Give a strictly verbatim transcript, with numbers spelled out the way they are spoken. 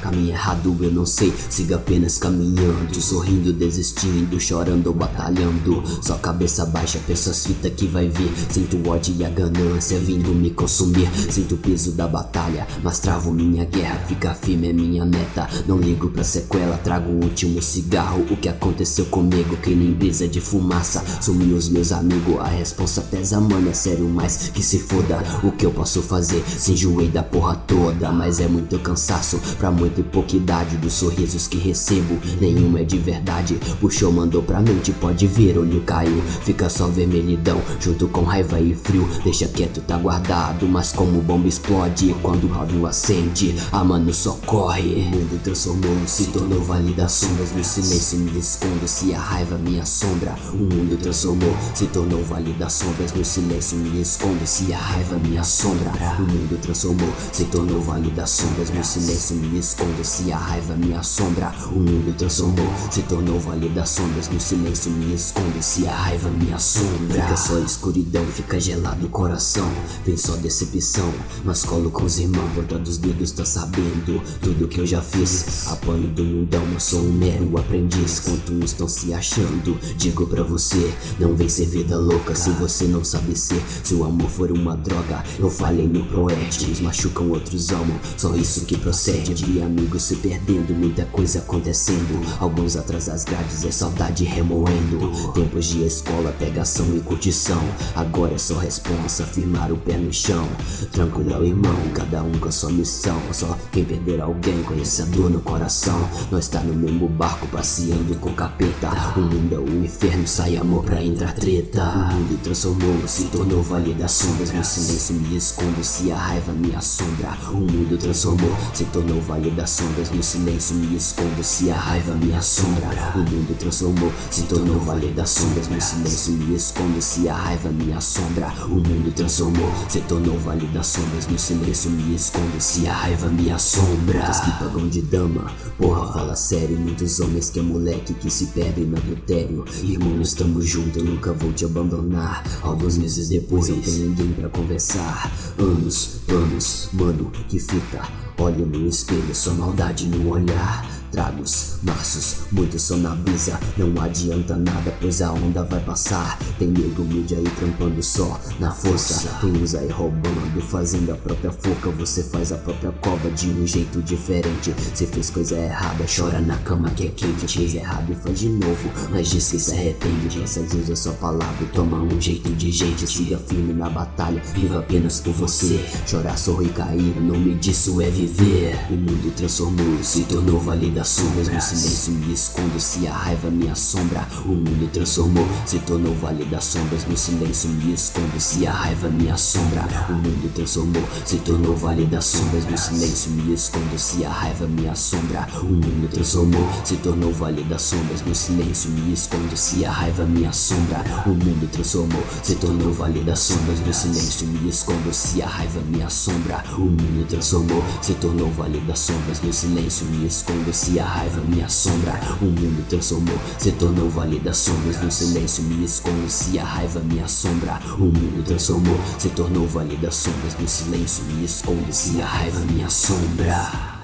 Caminho errado eu não sei, siga apenas caminhando, sorrindo, desistindo, chorando ou batalhando. Só cabeça baixa, pensa as fitas que vai vir. Sinto o ódio e a ganância vindo me consumir. Sinto o peso da batalha, mas travo minha guerra. Fica firme é minha meta, não ligo pra sequela. Trago o último cigarro, o que aconteceu comigo, que nem brisa de fumaça. Sumiu os meus amigos, a responsa pesa, mano, é sério, mas que se foda. O que eu posso fazer? Se enjoei da porra toda, mas é muito cansaço pra muito e pouca idade. Dos sorrisos que recebo, nenhum é de verdade. Puxou, mandou pra mente, pode ver, olho caiu. Fica só vermelhidão, junto com raiva e frio. Deixa quieto, tá guardado, mas como bomba explode quando o ódio acende, a mano só corre. O mundo transformou, se tornou vale das sombras. No silêncio me escondo, se a raiva me assombra. O mundo transformou, se tornou vale das sombras. No silêncio me escondo, se a raiva me assombra. O mundo transformou, se tornou vale das sombras. No silêncio me escondo, se a raiva me assombra. O mundo transformou, se tornou vale das sombras. No silêncio me escondo, se a raiva me assombra. Fica só escuridão, fica gelado o coração. Vem só decepção, mas colo com os irmãos. Ponta dos dedos tá sabendo tudo que eu já fiz. Apanho do mundão, mas sou um mero aprendiz. Quanto estão se achando, digo pra você, não vem ser vida louca se você não sabe ser. Se o amor for uma droga, eu falei no proed. Uns machucam, outros amam, só isso que procede. Vi amigos se perdendo, muita coisa acontecendo. Alguns atrás das grades, é saudade remoendo. Tempos de escola, pegação e curtição. Agora é só responsa, firmar o pé no chão. Tranquilo, irmão, cada um com a sua missão. Só quem perder alguém conhece a dor no coração. Nós tá no mesmo barco, passeando com capeta. O mundo é o inferno, sai amor pra entrar treta. O mundo transformou, se tornou vale das sombras. No silêncio me escondo, se a raiva me assombra. O mundo transformou, se tornou vale das sombras. No silêncio me escondo, se a raiva me assombra. O mundo transformou, se tornou vale das sombras. No silêncio me escondo, se a raiva me assombra. O mundo transformou, se tornou vale das sombras. No silêncio me escondo, se a raiva me assombra. Muitas que pagam de dama, porra, fala sério. Muitos homens que é moleque que se perdem no adultério. Irmão, estamos juntos, eu nunca vou te abandonar. Alguns meses depois não tem ninguém pra conversar. Anos, anos, mano, que fita. Olho no espelho, só maldade no olhar. Tragos, maços, muitos só na brisa. Não adianta nada, pois a onda vai passar. Tem nego humilde aí trampando só na força. Tem uns aí roubando, fazendo a própria forca. Você faz a própria cova de um jeito diferente. Se fez coisa errada, chora na cama que é quente. Fez errado e faz de novo, mas diz que se arrepende. Pensa, usa sua palavra e toma um jeito de gente. Siga firme na batalha, viva apenas por você. Chorar, sorrir, cair, o nome disso é viver. O mundo transformou, se tornou valida sombras. No silêncio me escondo, se a raiva me assombra. O mundo transformou, se tornou vale das sombras. No silêncio me escondo, se a raiva me assombra. O mundo transformou, se tornou vale das sombras. No silêncio me escondo, se a raiva me assombra. O mundo transformou, se tornou vale das sombras. No silêncio me escondo, se a raiva me assombra. O mundo transformou, se tornou vale das sombras. No silêncio me escondo, se a raiva me assombra. O mundo transformou, se tornou vale das sombras. No silêncio me escondo, se a raiva me assombra. O mundo transformou, se tornou vale das sombras. No silêncio me escondo, se a raiva me assombra. O mundo transformou, se tornou vale das sombras. No silêncio me escondo, se a raiva me assombra.